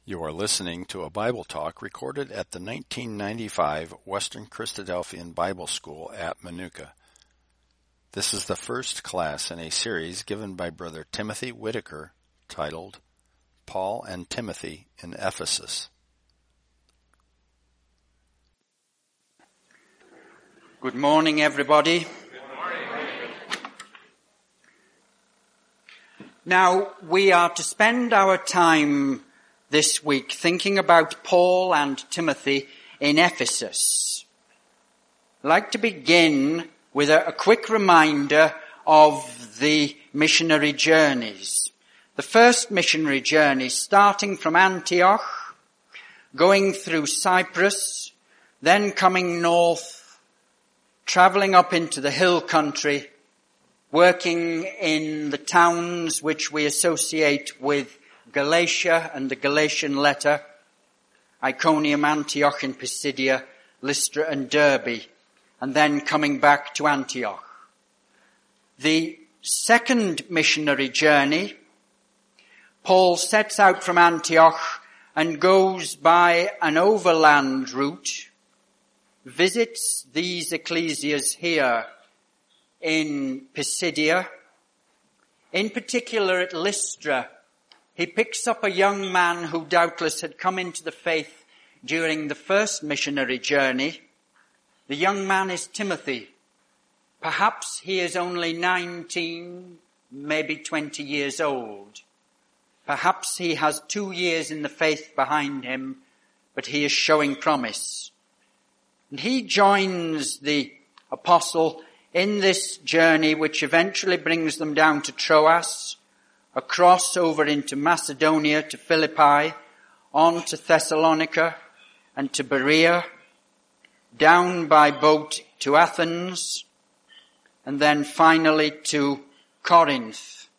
You are listening to a Bible talk recorded at the 1995 Western Christadelphian Bible School at Manuka. This is the first class in a series given by Brother Timothy Whitaker titled Paul and Timothy in Ephesus. Good morning, everybody. Good morning. Now, we are to spend our time this week thinking about Paul and Timothy in Ephesus. I'd like to begin with a quick reminder of the missionary journeys. The first missionary journey starting from Antioch, going through Cyprus, then coming north, travelling up into the hill country, working in the towns which we associate with Galatia and the Galatian letter, Iconium, Antioch in Pisidia, Lystra and Derbe, and then coming back to Antioch. The second missionary journey, Paul sets out from Antioch and goes by an overland route, visits these ecclesias here in Pisidia, in particular at Lystra. He picks up a young man who doubtless had come into the faith during the first missionary journey. The young man is Timothy. Perhaps he is only 19, maybe 20 years old. Perhaps he has 2 years in the faith behind him, but he is showing promise. And he joins the apostle in this journey which eventually brings them down to Troas, across over into Macedonia to Philippi, on to Thessalonica and to Berea, down by boat to Athens, and then finally to Corinth.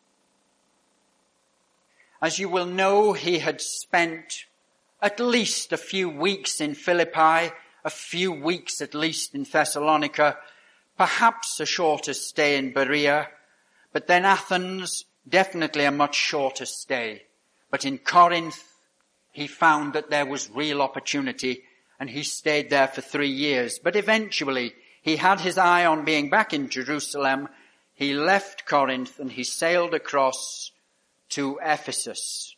As you will know, he had spent at least a few weeks in Philippi, a few weeks at least in Thessalonica, perhaps a shorter stay in Berea, but then Athens, definitely a much shorter stay. But in Corinth, he found that there was real opportunity, and he stayed there for 3 years. But eventually, he had his eye on being back in Jerusalem. He left Corinth and he sailed across to Ephesus.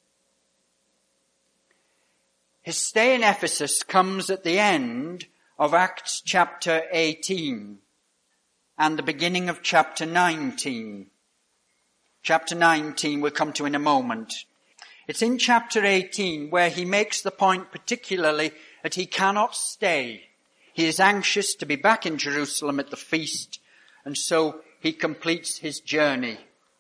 His stay in Ephesus comes at the end of Acts chapter 18 and the beginning of chapter 19. Chapter 19 we'll come to in a moment. It's in chapter 18 where he makes the point particularly that he cannot stay. He is anxious to be back in Jerusalem at the feast, and so he completes his journey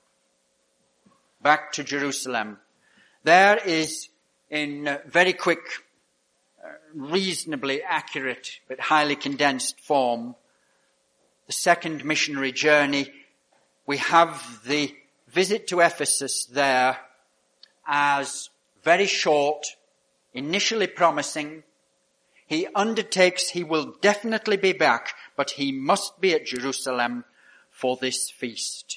back to Jerusalem. There is, in very quick, reasonably accurate but highly condensed form, the second missionary journey. We have the visit to Ephesus there as very short, initially promising. He undertakes he will definitely be back, but he must be at Jerusalem for this feast.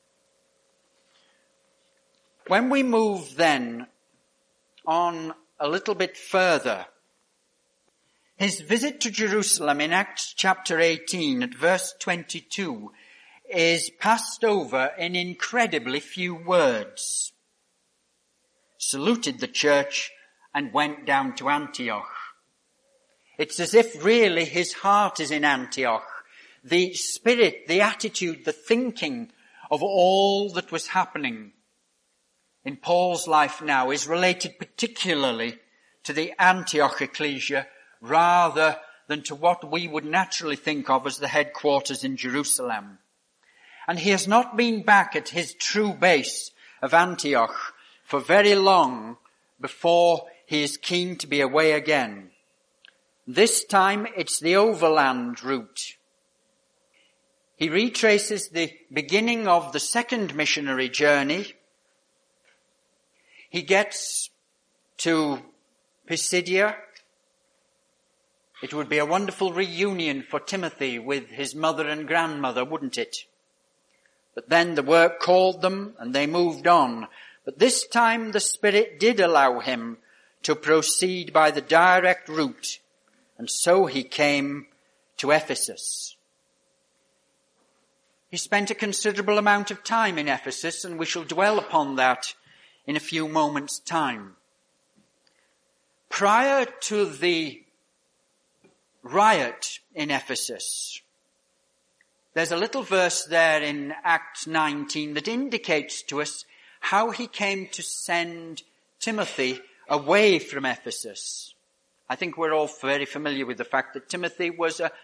When we move then on a little bit further, his visit to Jerusalem in Acts chapter 18 at verse 22 is passed over in incredibly few words. Saluted the church and went down to Antioch. It's as if really his heart is in Antioch. The spirit, the attitude, the thinking of all that was happening in Paul's life now is related particularly to the Antioch ecclesia rather than to what we would naturally think of as the headquarters in Jerusalem. And he has not been back at his true base of Antioch for very long before he is keen to be away again. This time it's the overland route. He retraces the beginning of the second missionary journey. He gets to Pisidia. It would be a wonderful reunion for Timothy with his mother and grandmother, wouldn't it? But then the work called them and they moved on. But this time the Spirit did allow him to proceed by the direct route, and so he came to Ephesus. He spent a considerable amount of time in Ephesus, and we shall dwell upon that in a few moments' time. Prior to the riot in Ephesus, there's a little verse there in Acts 19 that indicates to us how he came to send Timothy away from Ephesus. I think we're all very familiar with the fact that Timothy was a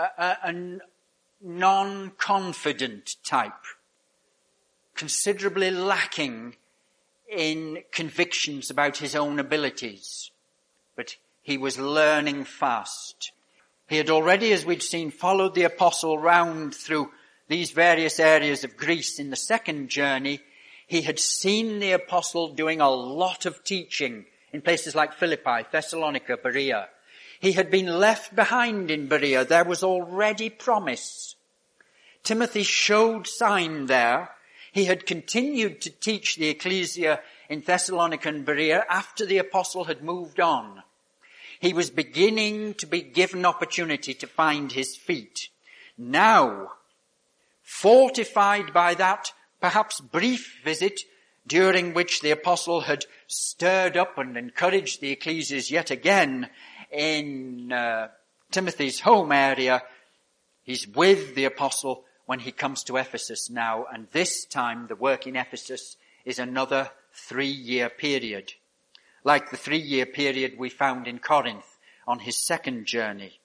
non-confident type, considerably lacking in convictions about his own abilities. But he was learning fast. He had already, as we'd seen, followed the apostle round through these various areas of Greece in the second journey. He had seen the apostle doing a lot of teaching in places like Philippi, Thessalonica, Berea. He had been left behind in Berea. There was already promise. Timothy showed sign there. He had continued to teach the ecclesia in Thessalonica and Berea after the apostle had moved on. He was beginning to be given opportunity to find his feet. Now, fortified by that perhaps brief visit during which the apostle had stirred up and encouraged the ecclesias yet again in Timothy's home area, he's with the apostle when he comes to Ephesus now, and this time the work in Ephesus is another 3-year period, like the 3-year period we found in Corinth on his second journey.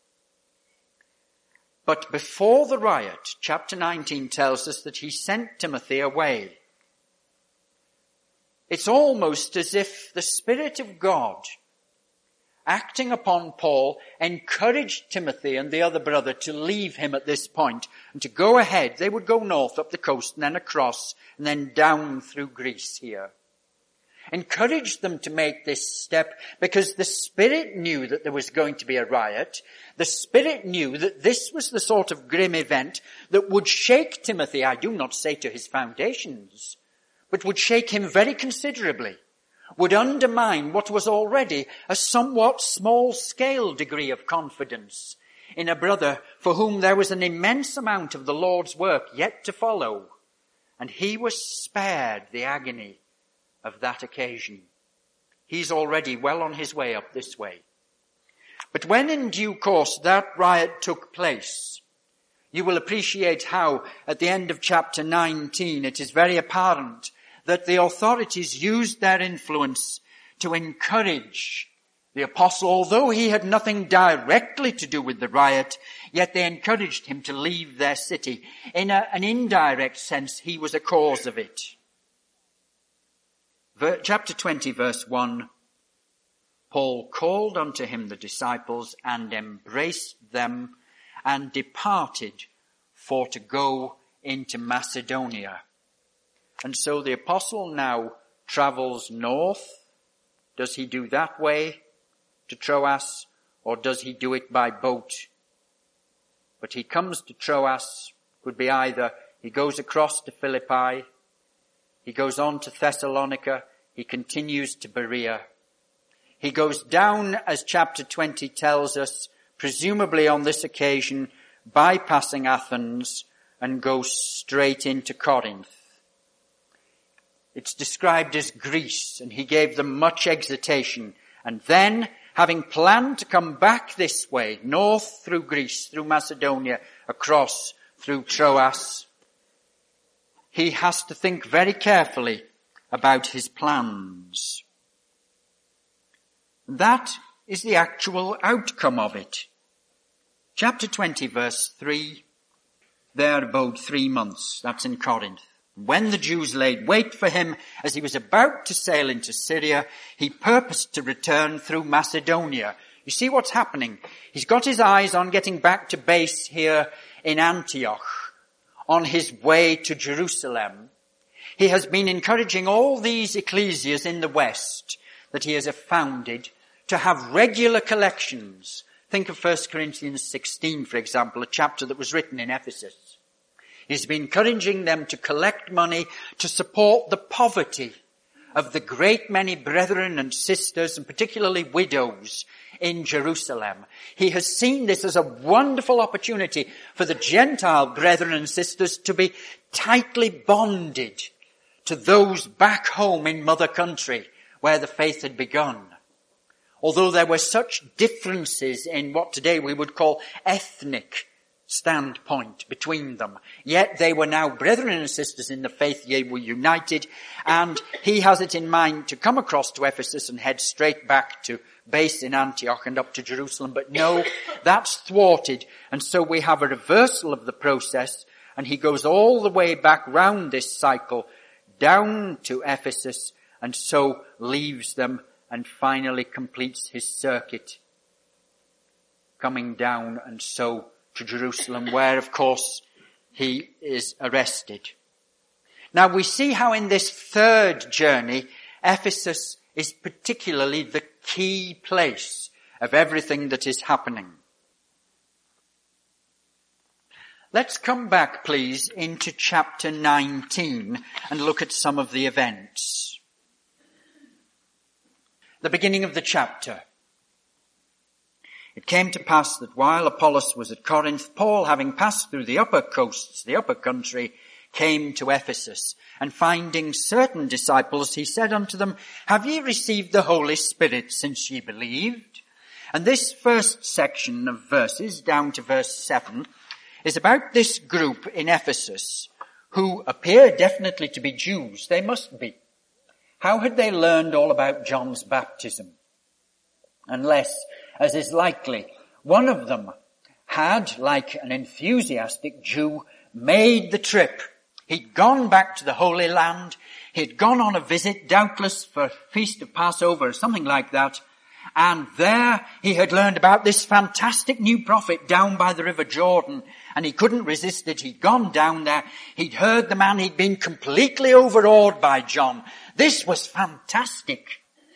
But before the riot, chapter 19 tells us that he sent Timothy away. It's almost as if the Spirit of God, acting upon Paul, encouraged Timothy and the other brother to leave him at this point and to go ahead. They would go north up the coast and then across and then down through Greece here. Encouraged them to make this step because the Spirit knew that there was going to be a riot. The Spirit knew that this was the sort of grim event that would shake Timothy, I do not say to his foundations, but would shake him very considerably, would undermine what was already a somewhat small-scale degree of confidence in a brother for whom there was an immense amount of the Lord's work yet to follow. And he was spared the agony of that occasion. He's already well on his way up this way. But when in due course that riot took place, you will appreciate how at the end of chapter 19 it is very apparent that the authorities used their influence to encourage the apostle. Although he had nothing directly to do with the riot, yet they encouraged him to leave their city. In an indirect sense, he was a cause of it. Chapter 20, verse 1, Paul called unto him the disciples and embraced them and departed for to go into Macedonia. And so the apostle now travels north. Does he do that way to Troas, or does he do it by boat? But he comes to Troas. Could be either he goes across to Philippi, he goes on to Thessalonica, he continues to Berea. He goes down, as chapter 20 tells us, presumably on this occasion, bypassing Athens, and goes straight into Corinth. It's described as Greece, and he gave them much exhortation. And then, having planned to come back this way, north through Greece, through Macedonia, across through Troas, he has to think very carefully about his plans. That is the actual outcome of it. Chapter 20, verse 3, there abode 3 months. That's in Corinth. When the Jews laid wait for him, as he was about to sail into Syria, he purposed to return through Macedonia. You see what's happening? He's got his eyes on getting back to base here in Antioch, on his way to Jerusalem. He has been encouraging all these ecclesias in the West that he has founded to have regular collections. Think of 1 Corinthians 16, for example, a chapter that was written in Ephesus. He's been encouraging them to collect money to support the poverty of the great many brethren and sisters, and particularly widows in Jerusalem. He has seen this as a wonderful opportunity for the Gentile brethren and sisters to be tightly bonded to those back home in mother country where the faith had begun. Although there were such differences in what today we would call ethnic standpoint between them, yet they were now brethren and sisters in the faith. They were united, and he has it in mind to come across to Ephesus and head straight back to base in Antioch and up to Jerusalem. But no, that's thwarted, and so we have a reversal of the process, and he goes all the way back round this cycle down to Ephesus, and so leaves them and finally completes his circuit, coming down and so to Jerusalem, where, of course, he is arrested. Now, we see how in this third journey, Ephesus is particularly the key place of everything that is happening. Let's come back, please, into chapter 19 and look at some of the events. The beginning of the chapter. It came to pass that while Apollos was at Corinth, Paul, having passed through the upper coasts, the upper country, came to Ephesus. And finding certain disciples, he said unto them, Have ye received the Holy Spirit since ye believed? And this first section of verses, down to verse 7, is about this group in Ephesus who appear definitely to be Jews. They must be. How had they learned all about John's baptism? Unless, as is likely, one of them had, like an enthusiastic Jew, made the trip. He'd gone back to the Holy Land. He'd gone on a visit, doubtless for Feast of Passover or something like that. And there he had learned about this fantastic new prophet down by the River Jordan. And he couldn't resist it. He'd gone down there. He'd heard the man. He'd been completely overawed by John. This was fantastic.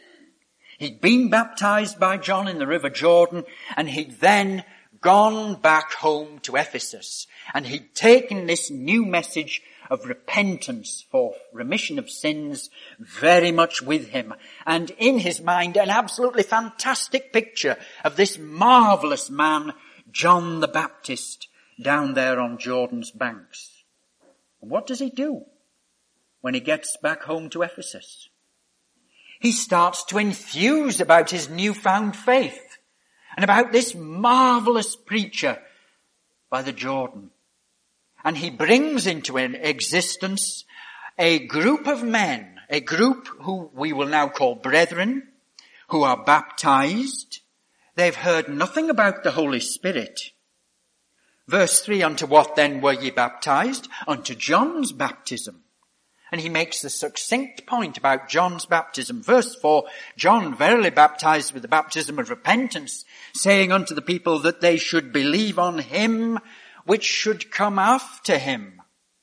He'd been baptized by John in the River Jordan, and he'd then gone back home to Ephesus. And he'd taken this new message of repentance for remission of sins very much with him. And in his mind, an absolutely fantastic picture of this marvelous man, John the Baptist, down there on Jordan's banks. And what does he do when he gets back home to Ephesus? He starts to enthuse about his newfound faith and about this marvelous preacher by the Jordan. And he brings into existence a group of men, a group who we will now call brethren, who are baptized. They've heard nothing about the Holy Spirit. Verse 3, Unto what then were ye baptized? Unto John's baptism. And he makes the succinct point about John's baptism. Verse 4, John verily baptized with the baptism of repentance, saying unto the people that they should believe on him which should come after him.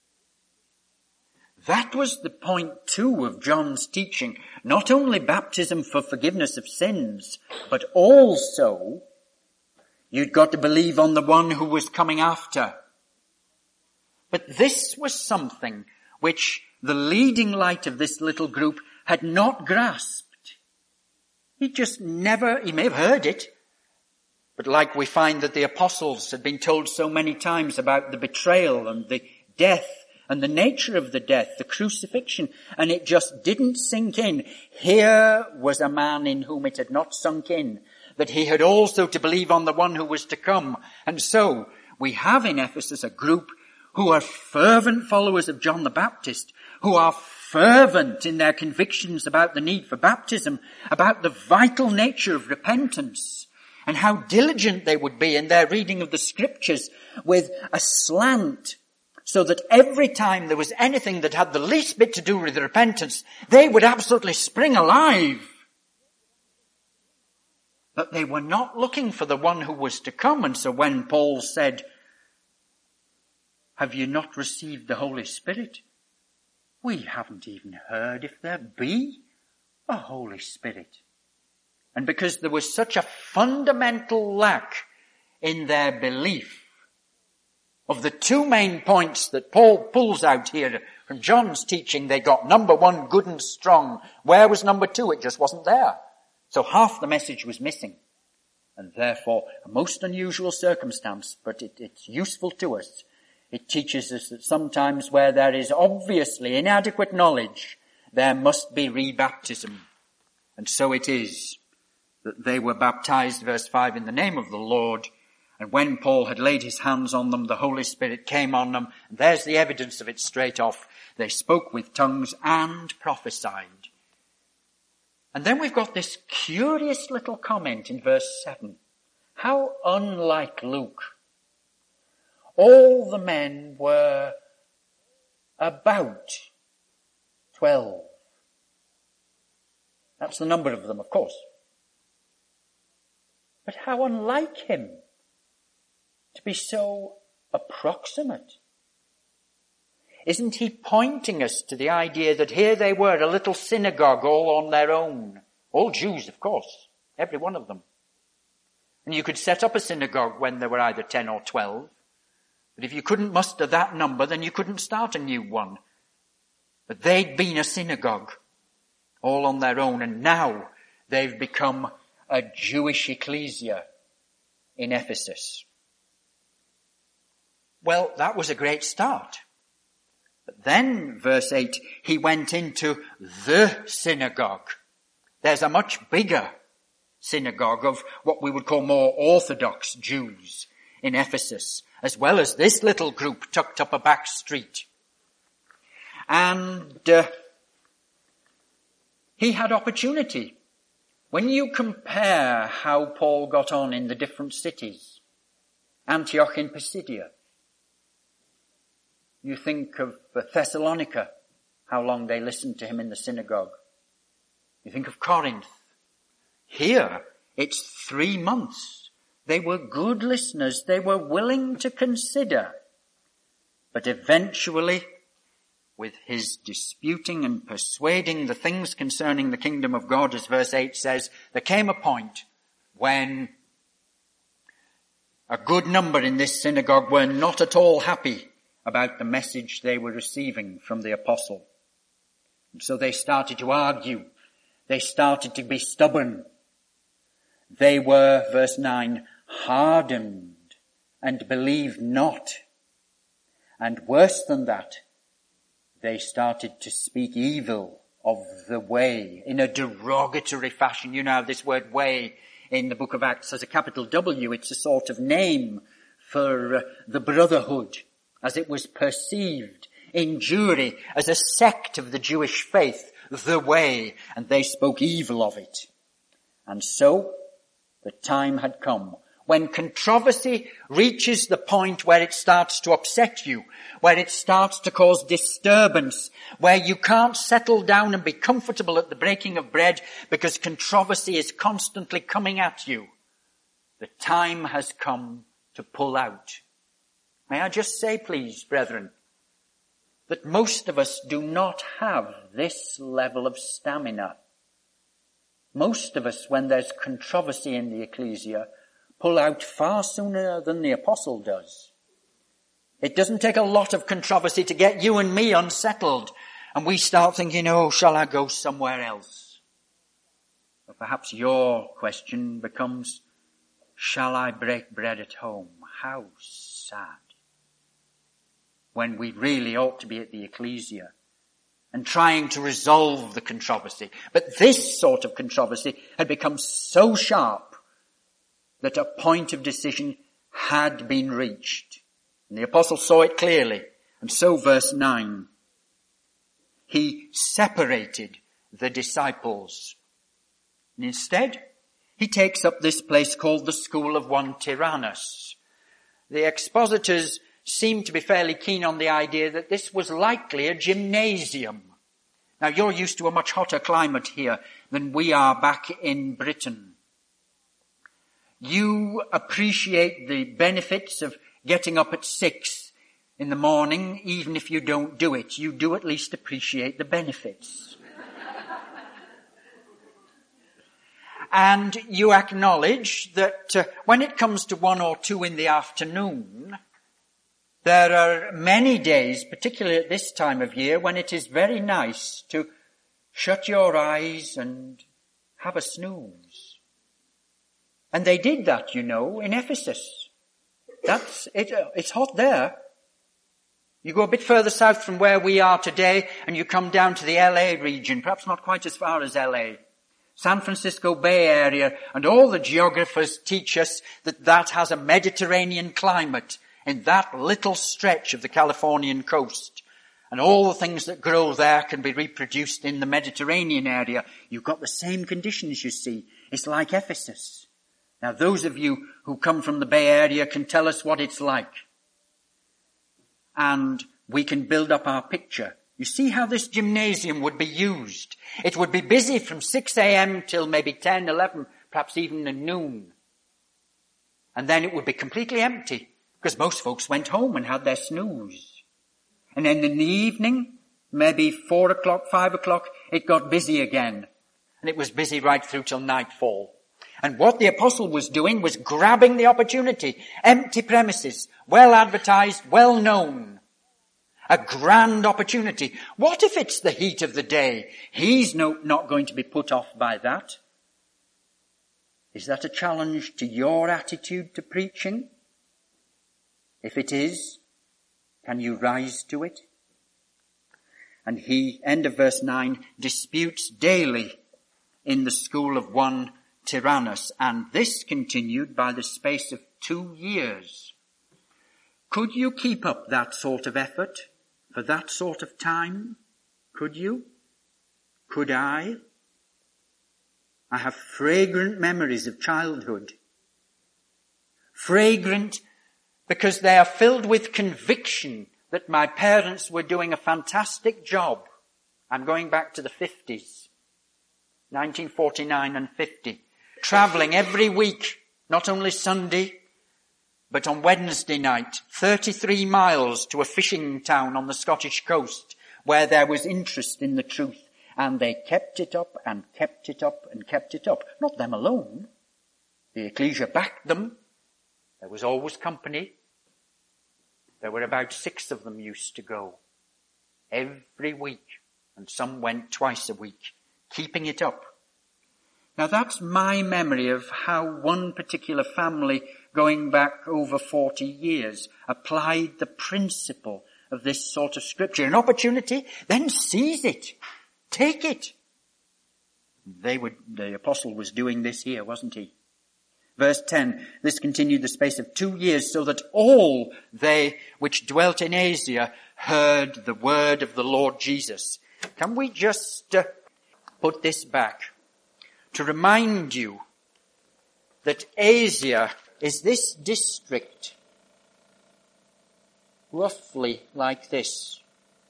That was the point too of John's teaching. Not only baptism for forgiveness of sins, but also you'd got to believe on the one who was coming after. But this was something which the leading light of this little group had not grasped. He may have heard it, but like we find that the apostles had been told so many times about the betrayal and the death and the nature of the death, the crucifixion, and it just didn't sink in. Here was a man in whom it had not sunk in, that he had also to believe on the one who was to come. And so we have in Ephesus a group who are fervent followers of John the Baptist, who are fervent in their convictions about the need for baptism, about the vital nature of repentance, and how diligent they would be in their reading of the scriptures with a slant, so that every time there was anything that had the least bit to do with repentance, they would absolutely spring alive. But they were not looking for the one who was to come, and so when Paul said, Have you not received the Holy Spirit? We haven't even heard if there be a Holy Spirit. And because there was such a fundamental lack in their belief of the two main points that Paul pulls out here From John's teaching, they got number one good and strong. Where was number two? It just wasn't there. So half the message was missing. And therefore, a most unusual circumstance, but it's useful to us. It teaches us that sometimes where there is obviously inadequate knowledge, there must be rebaptism. And so it is that they were baptized, verse 5, in the name of the Lord. And when Paul had laid his hands on them, the Holy Spirit came on them. And there's the evidence of it straight off. They spoke with tongues and prophesied. And then we've got this curious little comment in verse 7. How unlike Luke. All the men were about 12. That's the number of them, of course. But how unlike him to be so approximate. Isn't he pointing us to the idea that here they were, a little synagogue all on their own? All Jews, of course, every one of them. And you could set up a synagogue when there were either 10 or 12. But if you couldn't muster that number, then you couldn't start a new one. But they'd been a synagogue all on their own, and now they've become a Jewish ecclesia in Ephesus. Well, that was a great start. But then, verse 8, he went into the synagogue. There's a much bigger synagogue of what we would call more Orthodox Jews in Ephesus, as well as this little group tucked up a back street. And he had opportunity. When you compare how Paul got on in the different cities, Antioch in Pisidia, you think of Thessalonica, how long they listened to him in the synagogue. You think of Corinth. Here, it's 3 months. They were good listeners. They were willing to consider. But eventually, with his disputing and persuading the things concerning the kingdom of God, as verse 8 says, there came a point when a good number in this synagogue were not at all happy about the message they were receiving from the apostle. And so they started to argue. They started to be stubborn. They were, verse 9, hardened and believed not. And worse than that, they started to speak evil of the way in a derogatory fashion. You know how this word way in the book of Acts has a capital W. It's a sort of name for the brotherhood as it was perceived in Jewry as a sect of the Jewish faith, the way, and they spoke evil of it. And so the time had come when controversy reaches the point where it starts to upset you, where it starts to cause disturbance, where you can't settle down and be comfortable at the breaking of bread because controversy is constantly coming at you. The time has come to pull out. May I just say, please, brethren, that most of us do not have this level of stamina. Most of us, when there's controversy in the ecclesia, pull out far sooner than the apostle does. It doesn't take a lot of controversy to get you and me unsettled, and we start thinking, oh, shall I go somewhere else? Or perhaps your question becomes, shall I break bread at home? How sad. When we really ought to be at the ecclesia and trying to resolve the controversy. But this sort of controversy had become so sharp that a point of decision had been reached. And the apostle saw it clearly. And so verse 9, he separated the disciples. And instead, he takes up this place called the school of one Tyrannus. The expositors seem to be fairly keen on the idea that this was likely a gymnasium. Now, you're used to a much hotter climate here than we are back in Britain. You appreciate the benefits of getting up at 6 in the morning, even if you don't do it. You do at least appreciate the benefits. And you acknowledge that when it comes to 1 or 2 in the afternoon, There are many days, particularly at this time of year, when it is very nice to shut your eyes and have a snooze. And they did that, you know, in Ephesus. That's it. It's hot there. You go a bit further south from where we are today and you come down to the LA region, perhaps not quite as far as LA. San Francisco Bay Area, and all the geographers teach us that that has a Mediterranean climate in that little stretch of the Californian coast. And all the things that grow there can be reproduced in the Mediterranean area. You've got the same conditions, you see. It's like Ephesus. Now, those of you who come from the Bay Area can tell us what it's like. And we can build up our picture. You see how this gymnasium would be used. It would be busy from 6 a.m. till maybe 10, 11, perhaps even at noon. And then it would be completely empty because most folks went home and had their snooze. And then in the evening, maybe 4 o'clock, 5 o'clock, it got busy again. And it was busy right through till nightfall. And what the apostle was doing was grabbing the opportunity. Empty premises, well advertised, well known. A grand opportunity. What if it's the heat of the day? He's not going to be put off by that. Is that a challenge to your attitude to preaching? If it is, can you rise to it? And he, end of verse 9, disputes daily in the school of one Tyrannus, and this continued by the space of 2 years. Could you keep up that sort of effort for that sort of time? Could you? Could I? I have fragrant memories of childhood. Fragrant because they are filled with conviction that my parents were doing a fantastic job. I'm going back to the 50s, 1949 and 50. Travelling every week, not only Sunday, but on Wednesday night, 33 miles to a fishing town on the Scottish coast where there was interest in the truth. And they kept it up and kept it up and kept it up. Not them alone. The ecclesia backed them. There was always company. There were about 6 of them used to go every week, and some went twice a week, keeping it up. Now that's my memory of how one particular family, going back over 40 years, applied the principle of this sort of scripture. An opportunity, then seize it. Take it. The apostle was doing this here, wasn't he? Verse 10, this continued the space of 2 years, so that all they which dwelt in Asia heard the word of the Lord Jesus. Can we just put this back to remind you that Asia is this district, roughly like this.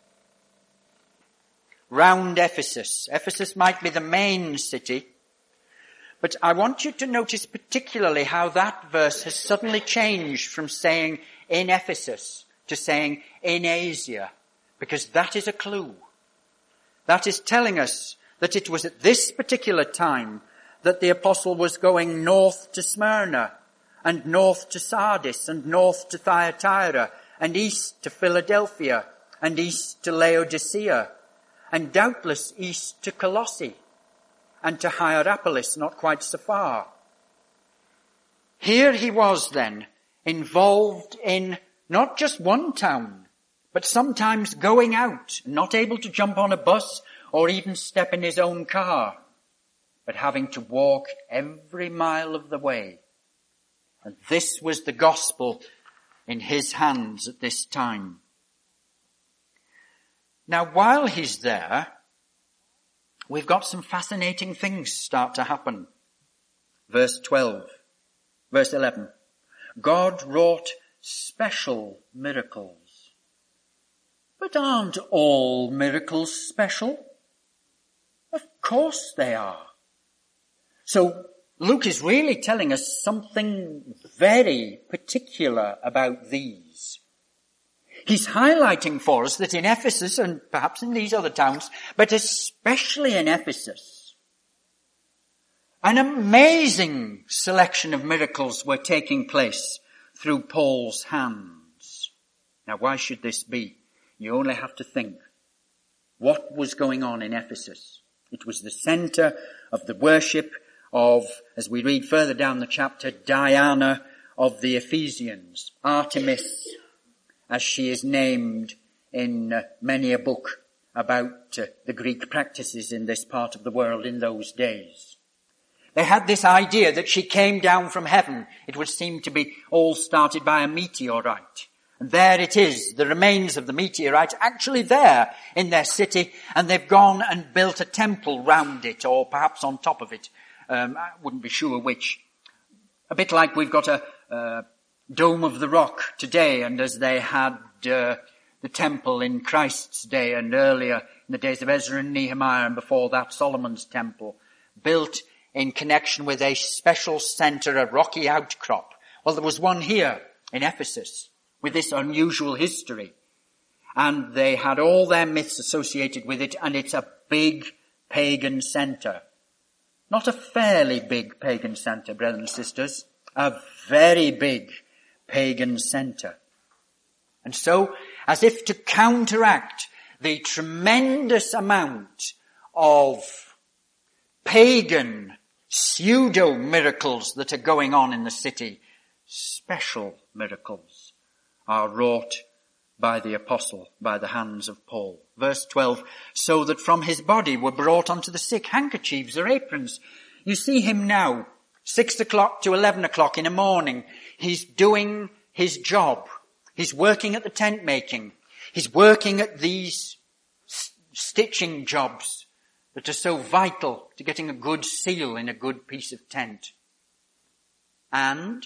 Round Ephesus. Ephesus might be the main city, but I want you to notice particularly how that verse has suddenly changed from saying in Ephesus to saying in Asia, because that is a clue. That is telling us that it was at this particular time that the apostle was going north to Smyrna, and north to Sardis, and north to Thyatira, and east to Philadelphia, and east to Laodicea, and doubtless east to Colossae, and to Hierapolis, not quite so far. Here he was then, involved in not just one town, but sometimes going out, not able to jump on a bus or even step in his own car, but having to walk every mile of the way. And this was the gospel in his hands at this time. Now, while he's there, we've got some fascinating things start to happen. Verse 11. God wrought special miracles. But aren't all miracles special? Of course they are. So Luke is really telling us something very particular about these. He's highlighting for us that in Ephesus, and perhaps in these other towns, but especially in Ephesus, an amazing selection of miracles were taking place through Paul's hands. Now, why should this be? You only have to think. What was going on in Ephesus? It was the center of the worship of, as we read further down the chapter, Diana of the Ephesians, Artemis, as she is named in many a book about the Greek practices in this part of the world in those days. They had this idea that she came down from heaven. It would seem to be all started by a meteorite. And there it is, the remains of the meteorite, actually there in their city, and they've gone and built a temple round it, or perhaps on top of it. I wouldn't be sure which. A bit like we've got a Dome of the Rock today, and as they had the temple in Christ's day and earlier in the days of Ezra and Nehemiah, and before that Solomon's temple, built in connection with a special center, a rocky outcrop. Well, there was one here in Ephesus with this unusual history. And they had all their myths associated with it, and it's a big pagan center. Not a fairly big pagan center, brothers and sisters. A very big pagan center. And so, as if to counteract the tremendous amount of pagan pseudo-miracles that are going on in the city, special miracles are wrought by the apostle, by the hands of Paul. Verse 12, so that from his body were brought unto the sick handkerchiefs or aprons. You see him now, 6 o'clock to 11 o'clock in the morning. He's doing his job. He's working at the tent making. He's working at these stitching jobs that are so vital to getting a good seal in a good piece of tent. And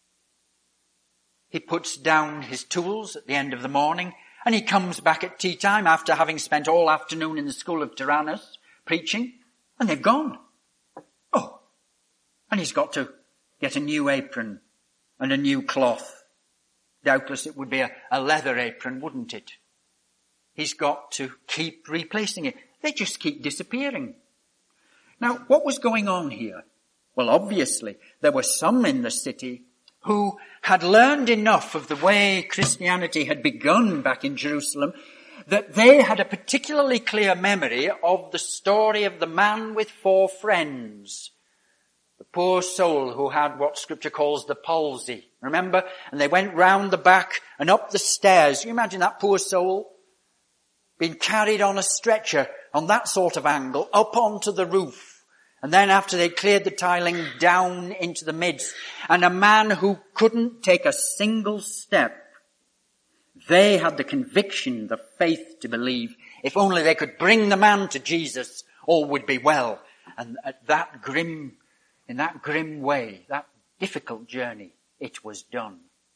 he puts down his tools at the end of the morning, and he comes back at tea time after having spent all afternoon in the school of Tyrannus preaching, and they've gone. Oh, and he's got to get a new apron and a new cloth. Doubtless it would be a leather apron, wouldn't it? He's got to keep replacing it. They just keep disappearing. Now, what was going on here? Well, obviously, there were some in the city who had learned enough of the way Christianity had begun back in Jerusalem that they had a particularly clear memory of the story of the man with 4 friends. The poor soul who had what Scripture calls the palsy. Remember? And they went round the back and up the stairs. You imagine that poor soul being carried on a stretcher on that sort of angle up onto the roof. And then after they cleared the tiling, down into the midst. And a man who couldn't take a single step. They had the conviction, the faith to believe, if only they could bring the man to Jesus, all would be well. And at that grim, in that grim way, that difficult journey, it was done.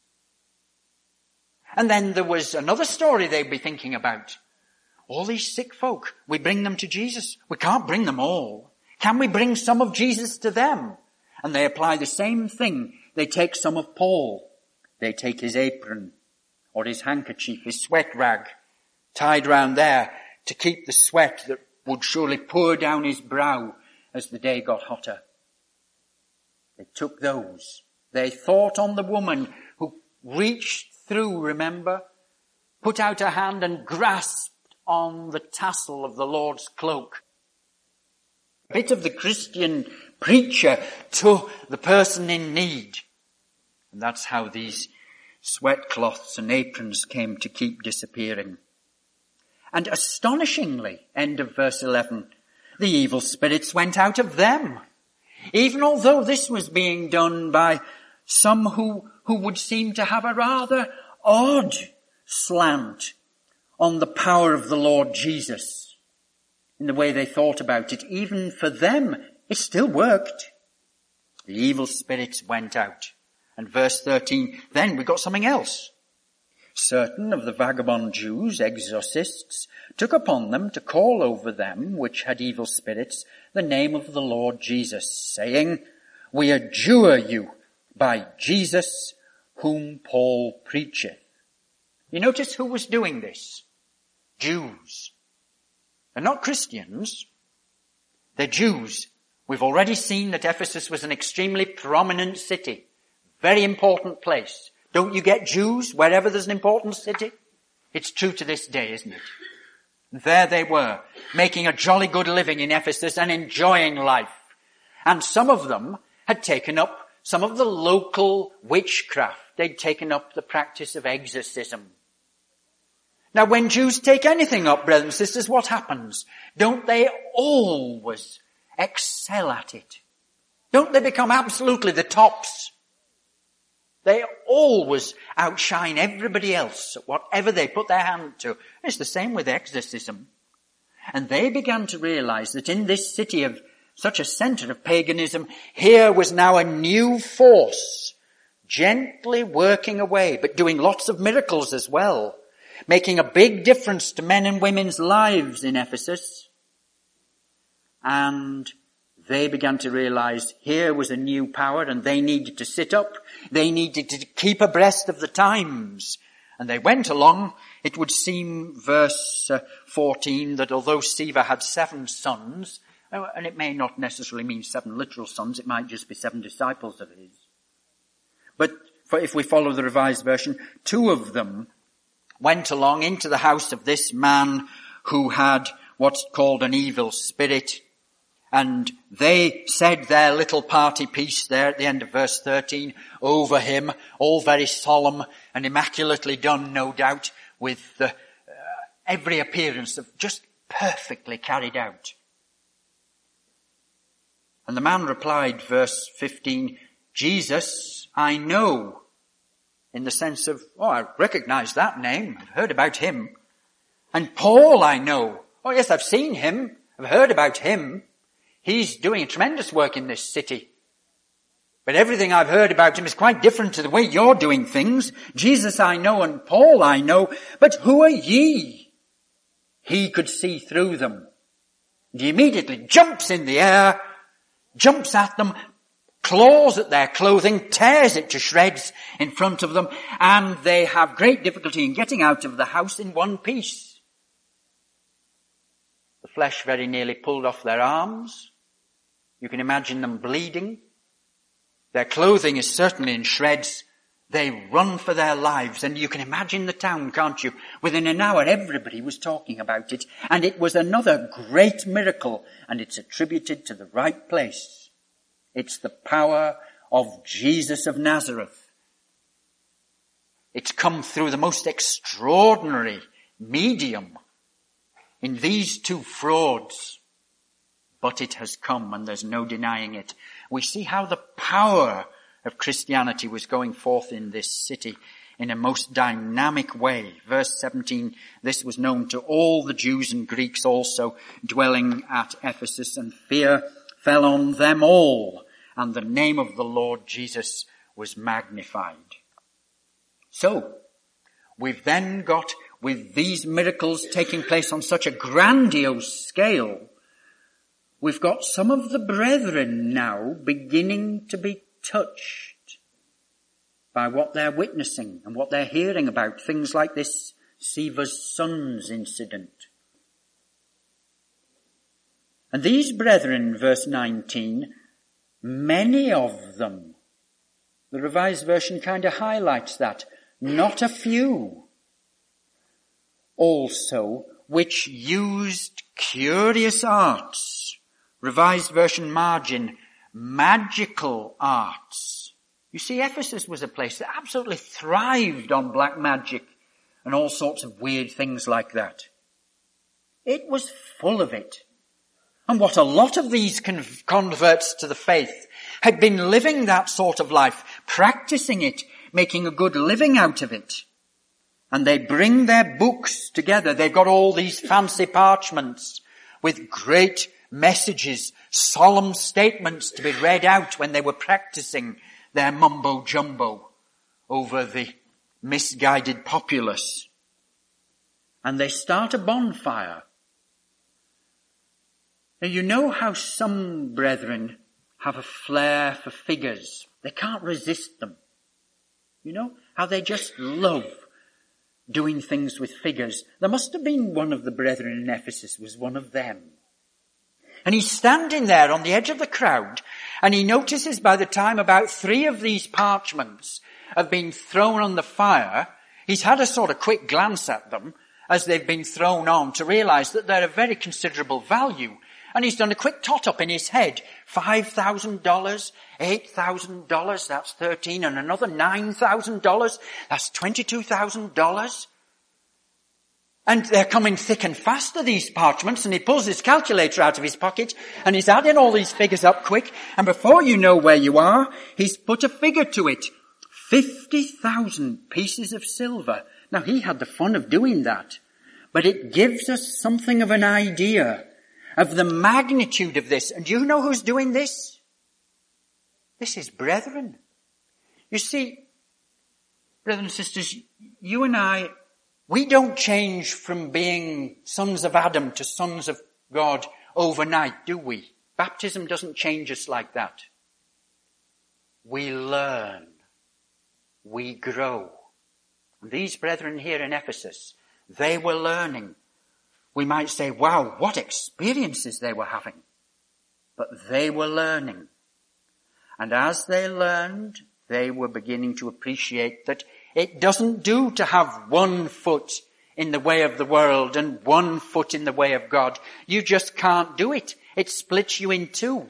And then there was another story they'd be thinking about. All these sick folk, we bring them to Jesus. We can't bring them all. Can we bring some of Jesus to them? And they apply the same thing. They take some of Paul. They take his apron or his handkerchief, his sweat rag, tied round there to keep the sweat that would surely pour down his brow as the day got hotter. They took those. They thought on the woman who reached through, remember, put out her hand and grasped on the tassel of the Lord's cloak. A bit of the Christian preacher to the person in need. And that's how these sweat cloths and aprons came to keep disappearing. And astonishingly, end of verse 11, the evil spirits went out of them. Even although this was being done by some who would seem to have a rather odd slant on the power of the Lord Jesus. In the way they thought about it, even for them, it still worked. The evil spirits went out. And verse 13, then we got something else. Certain of the vagabond Jews, exorcists, took upon them to call over them which had evil spirits the name of the Lord Jesus, saying, we adjure you by Jesus whom Paul preacheth. You notice who was doing this? Jews. They're not Christians. They're Jews. We've already seen that Ephesus was an extremely prominent city. Very important place. Don't you get Jews wherever there's an important city? It's true to this day, isn't it? There they were, making a jolly good living in Ephesus and enjoying life. And some of them had taken up some of the local witchcraft. They'd taken up the practice of exorcism. Now when Jews take anything up, brothers and sisters, what happens? Don't they always excel at it? Don't they become absolutely the tops? They always outshine everybody else at whatever they put their hand to. It's the same with exorcism. And they began to realize that in this city of such a center of paganism, here was now a new force, gently working away, but doing lots of miracles as well, making a big difference to men and women's lives in Ephesus. And they began to realize here was a new power and they needed to sit up. They needed to keep abreast of the times. And they went along. It would seem, verse 14, that although Sceva had 7 sons, and it may not necessarily mean 7 literal sons, it might just be 7 disciples of his. But if we follow the Revised Version, 2 of them went along into the house of this man who had what's called an evil spirit. And they said their little party piece there at the end of verse 13 over him, all very solemn and immaculately done, no doubt, with every appearance of just perfectly carried out. And the man replied, verse 15, Jesus, I know, in the sense of, I recognize that name, I've heard about him. And Paul I know, yes, I've seen him, I've heard about him. He's doing a tremendous work in this city. But everything I've heard about him is quite different to the way you're doing things. Jesus I know and Paul I know, but who are ye? He could see through them. And he immediately jumps in the air, jumps at them, claws at their clothing, tears it to shreds in front of them, and they have great difficulty in getting out of the house in one piece. The flesh very nearly pulled off their arms. You can imagine them bleeding. Their clothing is certainly in shreds. They run for their lives. And you can imagine the town, can't you? Within an hour, everybody was talking about it. And it was another great miracle. And it's attributed to the right place. It's the power of Jesus of Nazareth. It's come through the most extraordinary medium in these 2 frauds. But it has come and there's no denying it. We see how the power of Christianity was going forth in this city in a most dynamic way. Verse 17, this was known to all the Jews and Greeks also dwelling at Ephesus, and fear fell on them all, and the name of the Lord Jesus was magnified. So, we've then got, with these miracles taking place on such a grandiose scale, we've got some of the brethren now beginning to be touched by what they're witnessing and what they're hearing about. Things like this Sceva's sons incident. And these brethren, verse 19, many of them, the Revised Version kind of highlights that, not a few, also, which used curious arts. Revised Version margin, magical arts. You see, Ephesus was a place that absolutely thrived on black magic and all sorts of weird things like that. It was full of it. And what a lot of these converts to the faith had been living that sort of life, practicing it, making a good living out of it. And they bring their books together. They've got all these fancy parchments with great messages, solemn statements to be read out when they were practicing their mumbo-jumbo over the misguided populace. And they start a bonfire. Now you know how some brethren have a flair for figures. They can't resist them. You know how they just love doing things with figures. There must have been one of the brethren in Ephesus was one of them. And he's standing there on the edge of the crowd, and he notices by the time about 3 of these parchments have been thrown on the fire, he's had a sort of quick glance at them as they've been thrown on to realize that they're of very considerable value. And he's done a quick tot-up in his head. $5,000, $8,000, that's 13, and another $9,000, that's $22,000. And they're coming thick and fast, these parchments, and he pulls his calculator out of his pocket, and he's adding all these figures up quick, and before you know where you are, he's put a figure to it. 50,000 pieces of silver. Now, he had the fun of doing that, but it gives us something of an idea of the magnitude of this. And do you know who's doing this? This is brethren. You see, brothers and sisters, you and I, we don't change from being sons of Adam to sons of God overnight, do we? Baptism doesn't change us like that. We learn. We grow. And these brethren here in Ephesus, they were learning. We might say, wow, what experiences they were having. But they were learning. And as they learned, they were beginning to appreciate that it doesn't do to have 1 foot in the way of the world and 1 foot in the way of God. You just can't do it. It splits you in two.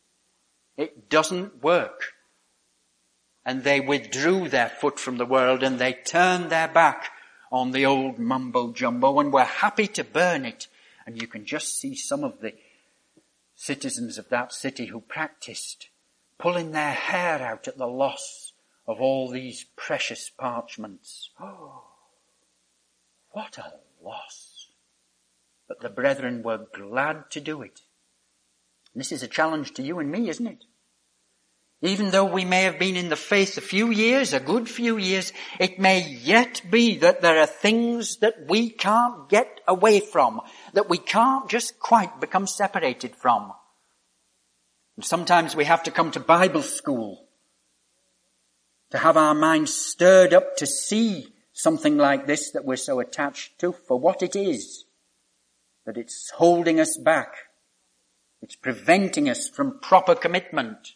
It doesn't work. And they withdrew their foot from the world and they turned their back on the old mumbo-jumbo and were happy to burn it. And you can just see some of the citizens of that city who practiced pulling their hair out at the loss of all these precious parchments. Oh, what a loss. But the brethren were glad to do it. And this is a challenge to you and me, isn't it? Even though we may have been in the faith a few years, a good few years, it may yet be that there are things that we can't get away from, that we can't just quite become separated from. And sometimes we have to come to Bible school to have our minds stirred up to see something like this that we're so attached to for what it is, that it's holding us back. It's preventing us from proper commitment.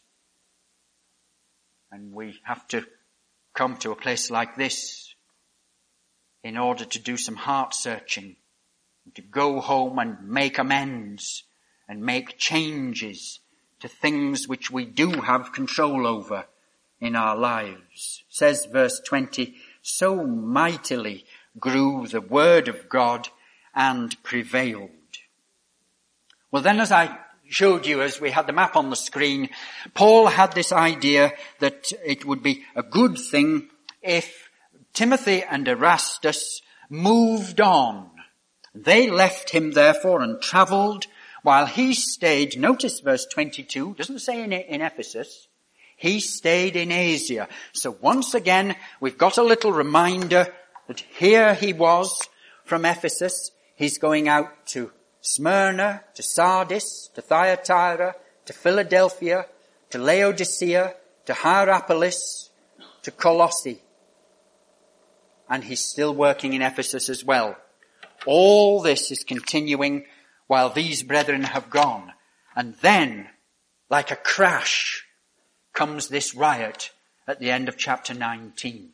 And we have to come to a place like this in order to do some heart searching, to go home and make amends and make changes to things which we do have control over in our lives. It says verse 20, so mightily grew the word of God and prevailed. Well then, as I showed you as we had the map on the screen, Paul had this idea that it would be a good thing if Timothy and Erastus moved on. They left him therefore and travelled while he stayed. Notice verse 22, doesn't say in Ephesus. He stayed in Asia. So once again, we've got a little reminder that here he was from Ephesus. He's going out to Smyrna, to Sardis, to Thyatira, to Philadelphia, to Laodicea, to Hierapolis, to Colossae. And he's still working in Ephesus as well. All this is continuing while these brethren have gone. And then, like a crash, comes this riot at the end of chapter 19.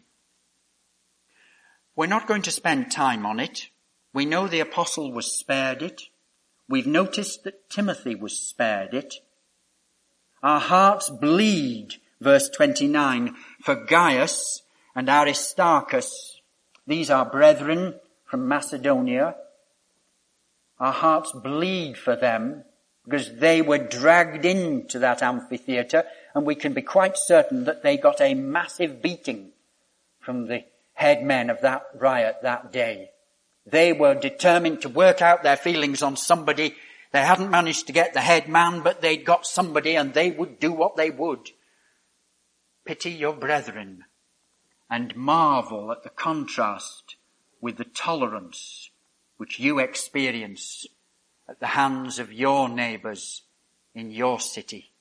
We're not going to spend time on it. We know the apostle was spared it. We've noticed that Timothy was spared it. Our hearts bleed, verse 29, for Gaius and Aristarchus. These are brethren from Macedonia. Our hearts bleed for them because they were dragged into that amphitheatre, and we can be quite certain that they got a massive beating from the head men of that riot that day. They were determined to work out their feelings on somebody. They hadn't managed to get the head man, but they'd got somebody, and they would do what they would. Pity your brethren and marvel at the contrast with the tolerance which you experience at the hands of your neighbours in your city.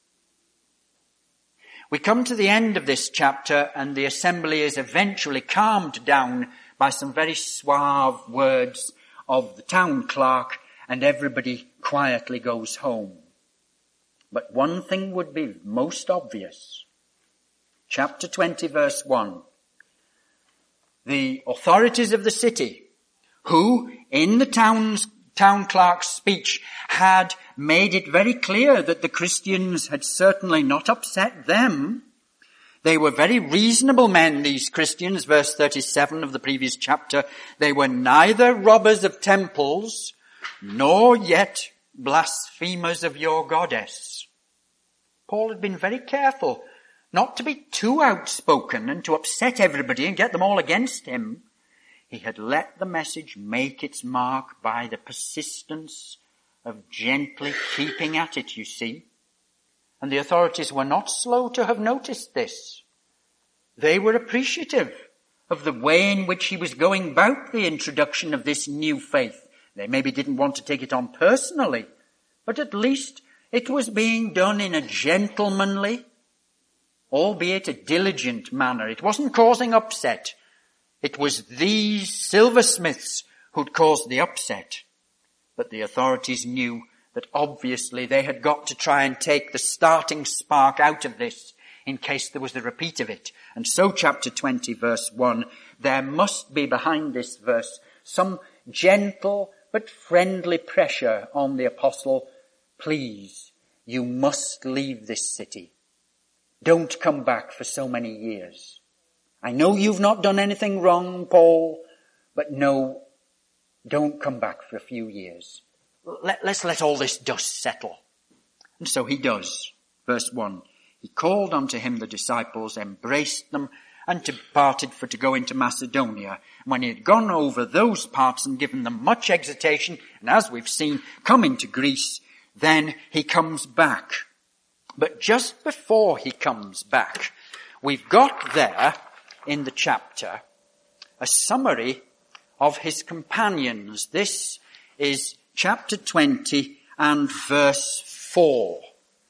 We come to the end of this chapter, and the assembly is eventually calmed down by some very suave words of the town clerk, and everybody quietly goes home. But one thing would be most obvious. Chapter 20 verse 1. the authorities of the city, who, in the town clerk's speech, had made it very clear that the Christians had certainly not upset them. They were very reasonable men, these Christians, verse 37 of the previous chapter. They were neither robbers of temples, nor yet blasphemers of your goddess. Paul had been very careful not to be too outspoken and to upset everybody and get them all against him. He had let the message make its mark by the persistence of gently keeping at it, you see. And the authorities were not slow to have noticed this. They were appreciative of the way in which he was going about the introduction of this new faith. They maybe didn't want to take it on personally, but at least it was being done in a gentlemanly, albeit a diligent manner. It wasn't causing upset. It was these silversmiths who'd caused the upset. But the authorities knew that obviously they had got to try and take the starting spark out of this in case there was a repeat of it. And so chapter 20 verse 1, there must be behind this verse some gentle but friendly pressure on the apostle. Please, you must leave this city. Don't come back for so many years. I know you've not done anything wrong, Paul, but no, don't come back for a few years. Let's let all this dust settle. And so he does. Verse 1, he called unto him the disciples, embraced them, and departed to go into Macedonia. And when he had gone over those parts and given them much exhortation, and as we've seen, come into Greece, then he comes back. But just before he comes back, we've got there in the chapter a summary of his companions. This is chapter 20 and verse 4.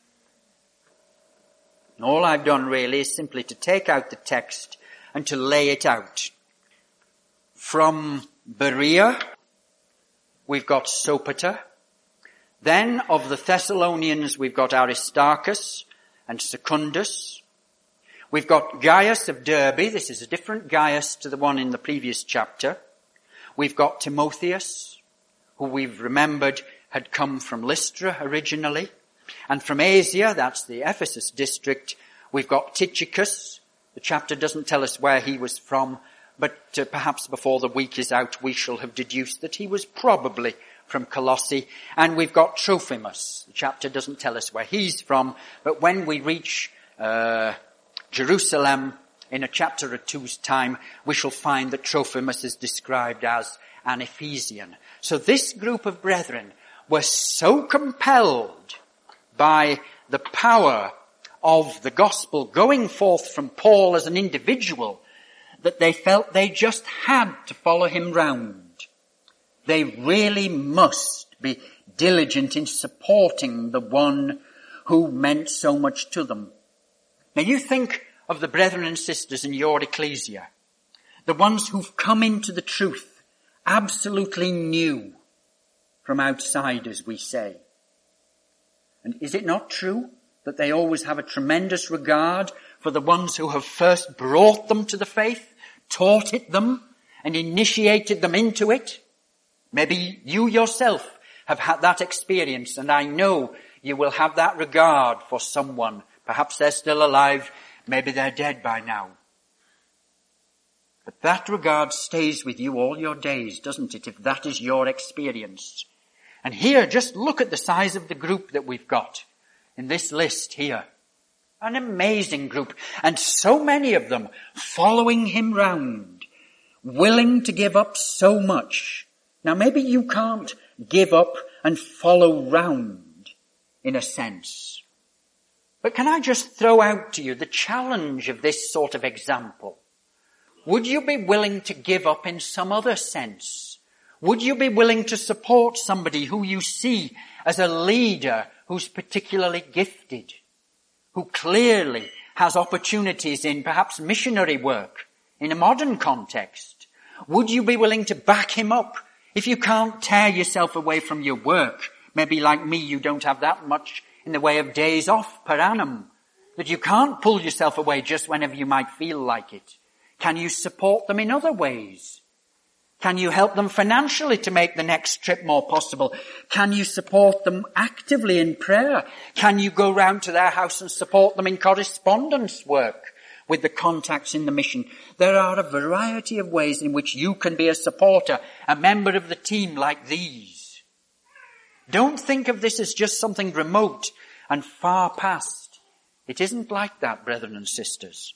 And all I've done really is simply to take out the text and to lay it out. From Berea, we've got Sopater. Then of the Thessalonians, we've got Aristarchus and Secundus. We've got Gaius of Derbe. This is a different Gaius to the one in the previous chapter. We've got Timotheus, who we've remembered had come from Lystra originally. And from Asia, that's the Ephesus district, we've got Tychicus. The chapter doesn't tell us where he was from, but perhaps before the week is out, we shall have deduced that he was probably from Colossae. And we've got Trophimus. The chapter doesn't tell us where he's from, but when we reach Jerusalem in a chapter or two's time, we shall find that Trophimus is described as an Ephesian. So this group of brethren were so compelled by the power of the gospel going forth from Paul as an individual that they felt they just had to follow him round. They really must be diligent in supporting the one who meant so much to them. Now you think of the brethren and sisters in your ecclesia, the ones who've come into the truth, absolutely new from outside, as we say. And is it not true that they always have a tremendous regard for the ones who have first brought them to the faith, taught it them, and initiated them into it? Maybe you yourself have had that experience, and I know you will have that regard for someone. Perhaps they're still alive, maybe they're dead by now. But that regard stays with you all your days, doesn't it, if that is your experience? And here, just look at the size of the group that we've got in this list here. An amazing group. And so many of them following him round, willing to give up so much. Now maybe you can't give up and follow round in a sense. But can I just throw out to you the challenge of this sort of example? Would you be willing to give up in some other sense? Would you be willing to support somebody who you see as a leader who's particularly gifted, who clearly has opportunities in perhaps missionary work in a modern context? Would you be willing to back him up if you can't tear yourself away from your work? Maybe like me, you don't have that much in the way of days off per annum, that you can't pull yourself away just whenever you might feel like it. Can you support them in other ways? Can you help them financially to make the next trip more possible? Can you support them actively in prayer? Can you go round to their house and support them in correspondence work with the contacts in the mission? There are a variety of ways in which you can be a supporter, a member of the team like these. Don't think of this as just something remote and far past. It isn't like that, brethren and sisters.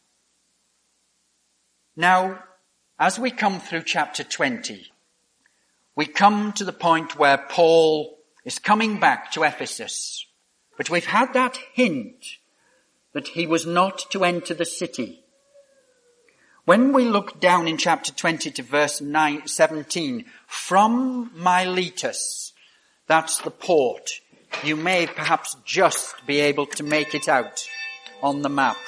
Now, as we come through chapter 20, we come to the point where Paul is coming back to Ephesus. But we've had that hint that he was not to enter the city. When we look down in chapter 20 to verse 17, from Miletus, that's the port. You may perhaps just be able to make it out on the map.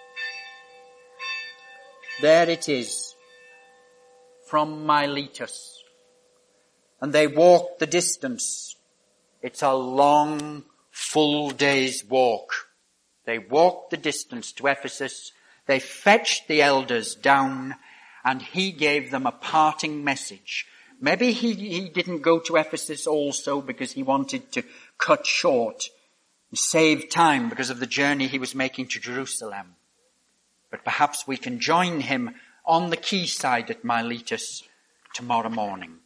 There it is, from Miletus. And they walked the distance. It's a long, full day's walk. They walked the distance to Ephesus. They fetched the elders down, and he gave them a parting message. Maybe he didn't go to Ephesus also because he wanted to cut short and save time because of the journey he was making to Jerusalem. But perhaps we can join him on the quayside at Miletus tomorrow morning.